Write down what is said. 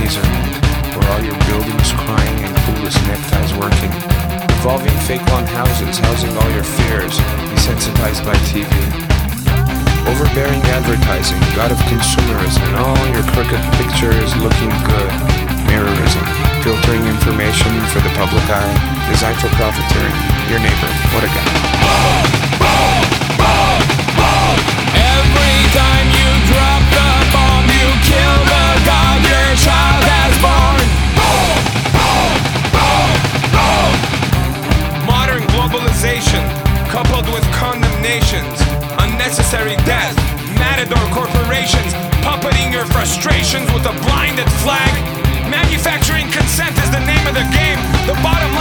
Razorland, where all your buildings crying and clueless neckties working. Evolving fake lawn houses, housing all your fears, desensitized by TV. Overbearing advertising, god of consumerism, and all your crooked pictures looking good. Mirrorism, filtering information for the public eye, designed for profiteering. Your neighbor, what a guy. Every time you drop the bomb, you kill the god your child has born. Modern globalization, coupled with condemnations, unnecessary death, matador corporations, puppeting your frustrations with a blinded flag. Manufacturing consent is the name of the game. The bottom